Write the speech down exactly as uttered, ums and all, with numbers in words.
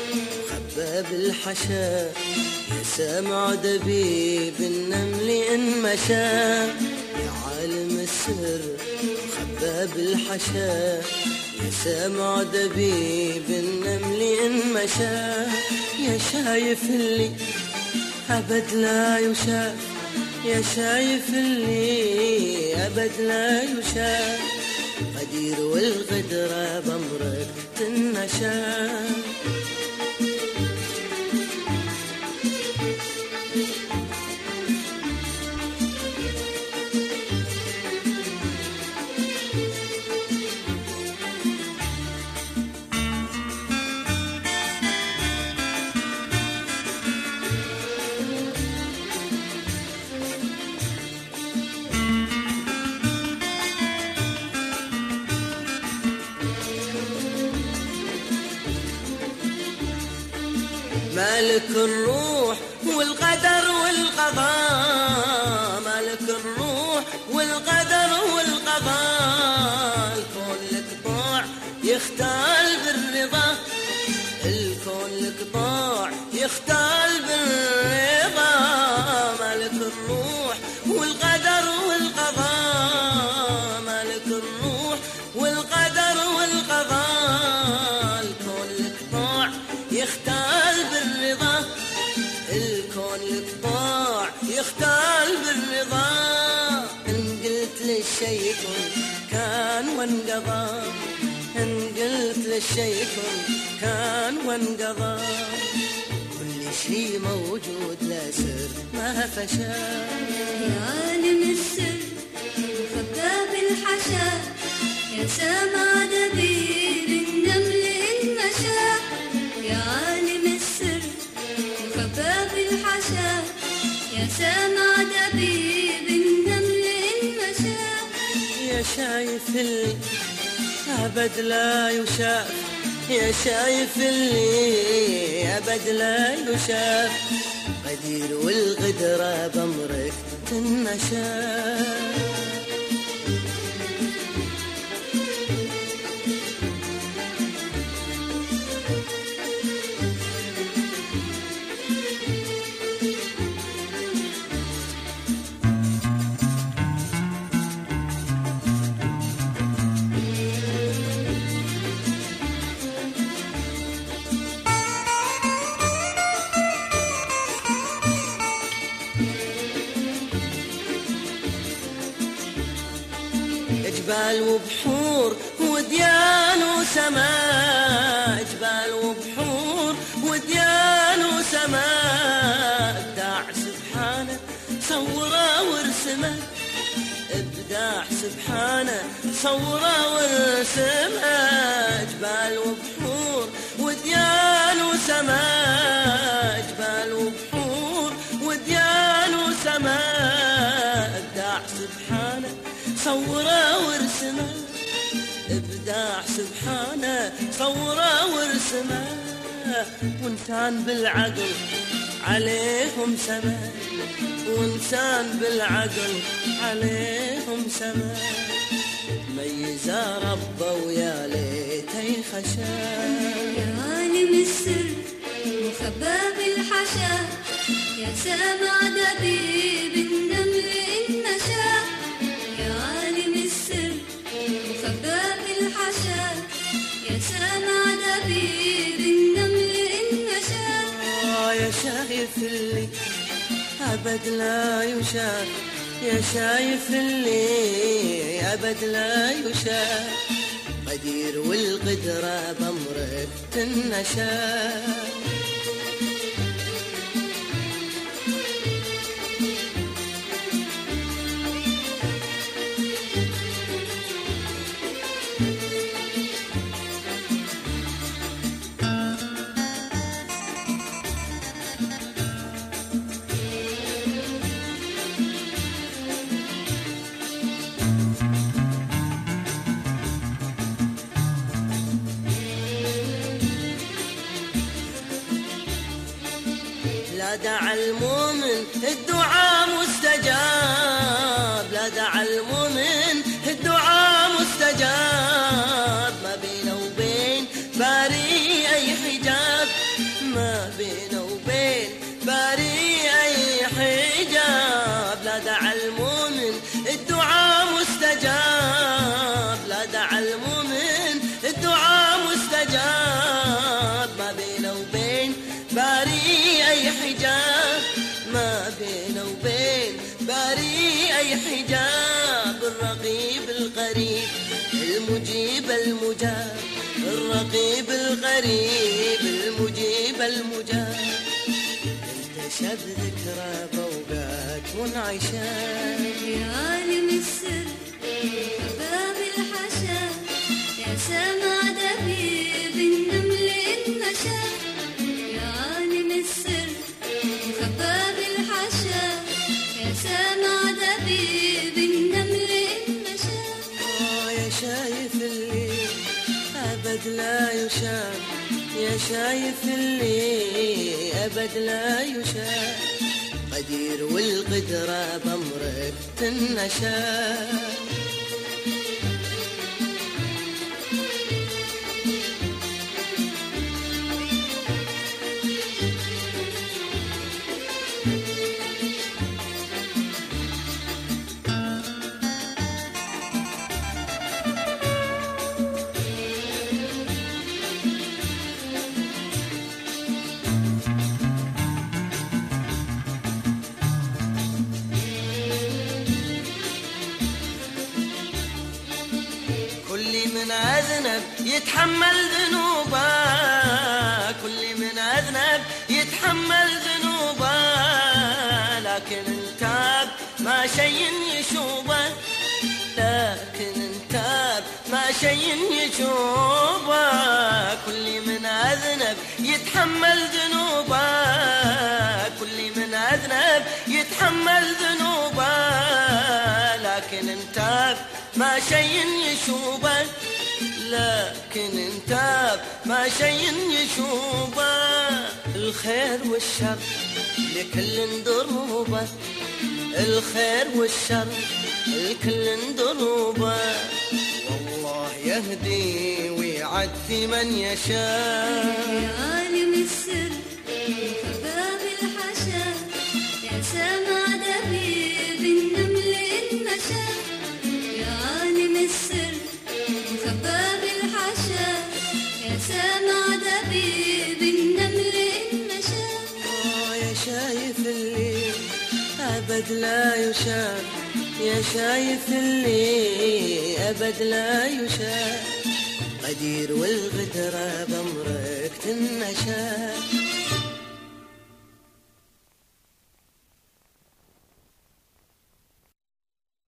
مخبى بالحشا يا سامع دبيب النمل إن مشى، يا عالم السر مخبى بالحشا يا سامع دبيب النمل إن مشى، يا شايف اللي أبد لا يشاف، يا شايف اللي أبد لا يشاف، غدير والغدرة بأمرك تنشى. مالك الروح والقدر والقضاء، مالك الروح والقدر والقضاء، الكون لك طاع يختال بالرضا، الكون لك طاع يختال بالرضا، مالك الروح والقدر والقضاء، مالك الروح والقدر والقضاء، الكون لك طاع يختال بالرضا، الكون لك طاع يختال بالرضا، إن قلت للشيء كن كان وانقضى، إن قلت للشيء كن كان وانقضى، كل شيء موجود لا سر ما فشى. يا عالم السر مخبى بالحشا يا سامع دبيب النمل إن مشى، يا عالم السر مخبى بالحشا يا سامع دبيب النمل إن مشى، يا شايف اللي أبد لا يشاف، يا شايف اللي أبد لا يشاف، غدير والغدرة بأمرك تنشى. جبال وبحور وديان وسماء، جبال وبحور وديان وسماء، ابداع سبحانه صوره ورسمه، ابداع سبحانه صوره ورسمه، جبال وبحور وديان وسماء، جبال وبحور وديان وسماء، ابداع سبحانه صوره ورسمه، ابداع سبحانه صوره ورسمه، وانسان بالعقل عليهم سما، وانسان بالعقل عليهم سما، ميزا ربه ويا ليته خشى. يا عالم السر مخبى بالحشا يا سامع دبيب النمل إن مشى، يا عالم السر مخبى بالحشا يا سامع دبيب النمل إن مشى، يا شايف اللي أبد لا يشاف، يا شايف اللي أبد لا يشاف، قدير والقدرة بأمرك تنشى. لا دع المؤمن الدعاء مستجاب، لا دع المؤمن الدعاء مستجاب، ما بينه وبين باري أي حجاب، وبين باري أي حجاب، ما بينه وبين باري أي حجاب. الرقيب القريب المجيب المجاب، الرقيب القريب المجيب المجاب. انتشب ذكرى بأوقات منعشة، يا عالم السر وباب الحشا، يا سامع دبيب النمل النشا. يا عالم السر وخباب الحشا، يا سامع دبيب النمل النشا. آه يا شايف اللي أبد لا يشاف، يا شايف اللي أبد لا يشاف. قدير والقدرة بأمرك تنشا. من أذنب يتحمل ذنوبه، كل من أذنب يتحمل ذنوبه. لكن انتاب ما شي يشوبه، لكن انتاب ما شي يشوبه. كل من أذنب يتحمل ذنوبه، كل من أذنب يتحمل ذنوبه. لكن انتاب ما شي يشوبه، لكن انتاب ما شي يشوبه. الخير والشر لكل دروبه، الخير والشر لكل دروبه. والله يهدي ويعدي من يشاء. يا عالم السر وخباب الحشا، يا سامع دبيب النمل النشا. يا عالم السر وخباب الحشا، يا سامع دبيب النمل النشا. آه يا شايف اللي أبد لا يشاف، يا شايف اللي أبد لا يشاف. قدير والغدرة بأمرك تنشا.